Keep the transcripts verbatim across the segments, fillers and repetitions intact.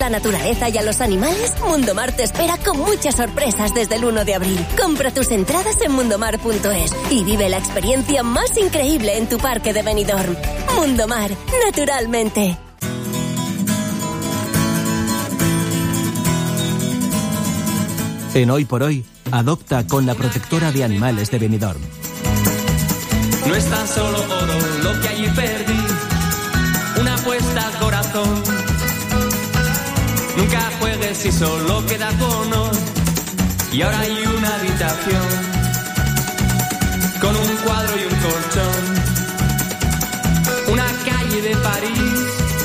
la naturaleza y a los animales, Mundomar te espera con muchas sorpresas desde el uno de abril. Compra tus entradas en mundomar punto es y vive la experiencia más increíble en tu parque de Benidorm. Mundomar, naturalmente. En Hoy por Hoy, adopta con la protectora de animales de Benidorm. No es tan solo oro lo que allí perdí, una apuesta al corazón. Nunca juegues si solo queda cono. Y ahora hay una habitación con un cuadro y un colchón, una calle de París,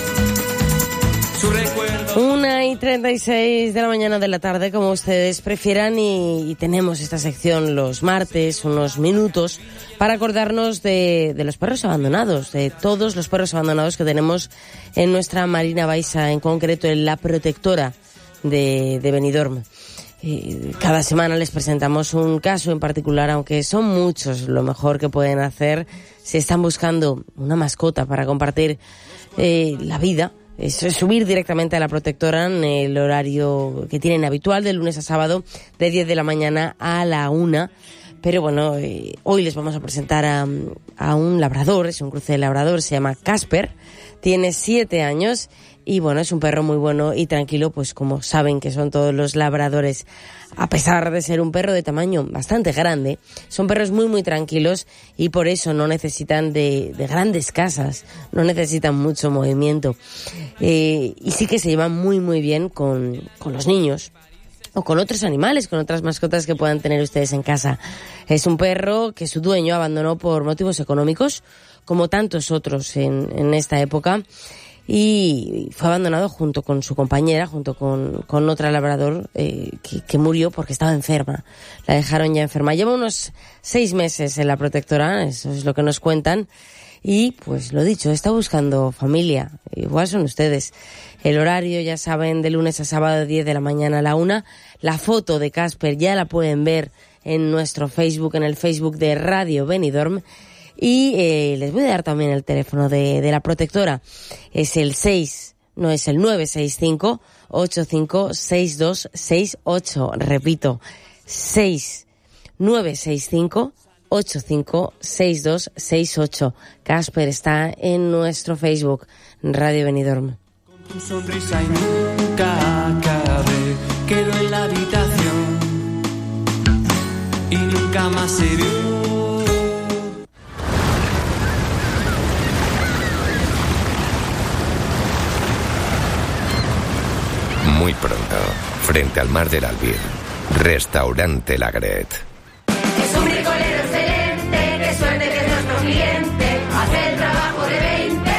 su recuerdo. Una y treinta y seis de la mañana de la tarde, como ustedes prefieran, y, y tenemos esta sección los martes, unos minutos, para acordarnos de, de los perros abandonados, de todos los perros abandonados que tenemos en nuestra Marina Baixa, en concreto en la protectora de, de Benidorm. Y cada semana les presentamos un caso en particular, aunque son muchos, lo mejor que pueden hacer si están buscando una mascota para compartir eh, la vida. Es subir directamente a la protectora en el horario que tienen habitual, de lunes a sábado, de diez de la mañana a la una. Pero bueno, eh, hoy les vamos a presentar a, a un labrador, es un cruce de labrador, se llama Casper, tiene siete años y bueno, es un perro muy bueno y tranquilo, pues como saben que son todos los labradores. A pesar de ser un perro de tamaño bastante grande, son perros muy muy tranquilos y por eso no necesitan de, de grandes casas, no necesitan mucho movimiento. Eh, y sí que se llevan muy muy bien con, con los niños o con otros animales, con otras mascotas que puedan tener ustedes en casa. Es un perro que su dueño abandonó por motivos económicos, como tantos otros en, en esta época, y fue abandonado junto con su compañera, junto con, con otra labrador eh, que, que murió porque estaba enferma. La dejaron ya enferma. Lleva unos seis meses en la protectora, eso es lo que nos cuentan. Y, pues lo dicho, está buscando familia. Igual son ustedes. El horario, ya saben, de lunes a sábado, de diez de la mañana a la una. La foto de Casper ya la pueden ver en nuestro Facebook, en el Facebook de Radio Benidorm. Y eh, les voy a dar también el teléfono de, de la protectora. Es el seis, no es el nueve seis cinco, ocho cinco seis dos seis ocho. Repito, seis, nueve seis cinco, ocho cinco seis dos seis ocho. Casper está en nuestro Facebook, Radio Benidorm. Con tu sonrisa y nunca acabé, quedó en la habitación y nunca más se vio. Muy pronto, frente al mar del Albir, Restaurante Lagret. Es un bricolero excelente, qué suerte que es nuestro cliente, hace el trabajo de veinte.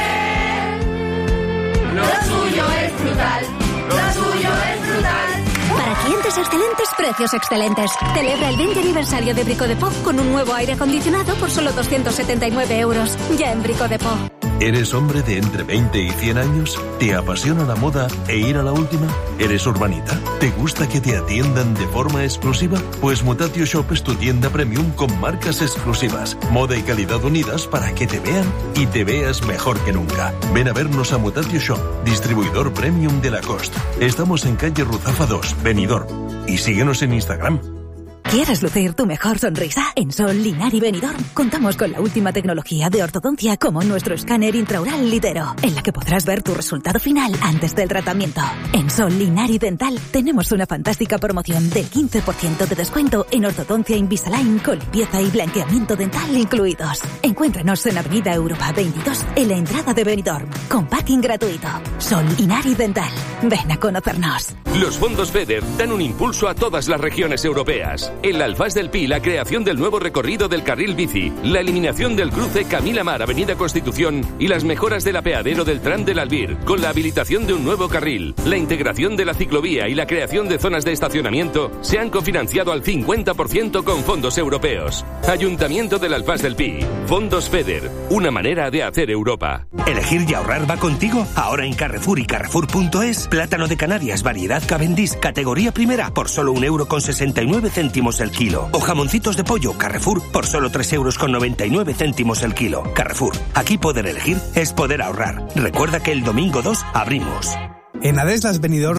Lo suyo es brutal, lo suyo es brutal. Para clientes excelentes, precios excelentes. Celebra el veinte aniversario de Brico de Po con un nuevo aire acondicionado por solo doscientos setenta y nueve euros. Ya en Brico de Po. ¿Eres hombre de entre veinte y cien años? ¿Te apasiona la moda e ir a la última? ¿Eres urbanita? ¿Te gusta que te atiendan de forma exclusiva? Pues Mutatio Shop es tu tienda premium con marcas exclusivas, moda y calidad unidas para que te vean y te veas mejor que nunca. Ven a vernos a Mutatio Shop, distribuidor premium de Lacoste. Estamos en calle Ruzafa dos, Benidorm. Y síguenos en Instagram. ¿Quieres lucir tu mejor sonrisa? En Sol, Linari Benidorm contamos con la última tecnología de ortodoncia como nuestro escáner intraoral Litero, en la que podrás ver tu resultado final antes del tratamiento. En Sol, Linari Dental tenemos una fantástica promoción del quince por ciento de descuento en ortodoncia Invisalign con limpieza y blanqueamiento dental incluidos. Encuéntranos en Avenida Europa veintidós, en la entrada de Benidorm, con parking gratuito. Sol, Linari Dental. Ven a conocernos. Los fondos FEDER dan un impulso a todas las regiones europeas. En la Alfaz del Pi, la creación del nuevo recorrido del carril bici, la eliminación del cruce Camila Mar, Avenida Constitución y las mejoras del apeadero del tram del Albir, con la habilitación de un nuevo carril, la integración de la ciclovía y la creación de zonas de estacionamiento se han cofinanciado al cincuenta por ciento con fondos europeos. Ayuntamiento del Alfaz del Pi. Fondos FEDER, una manera de hacer Europa. ¿Elegir y ahorrar va contigo? Ahora en Carrefour y Carrefour punto es, plátano de Canarias, variedad Cavendish, categoría primera, por solo un euro con sesenta y nueve céntimos el kilo. O jamoncitos de pollo Carrefour por solo tres euros con noventa y nueve céntimos el kilo. Carrefour, aquí poder elegir es poder ahorrar. Recuerda que el domingo dos abrimos. En Adeslas Benidorm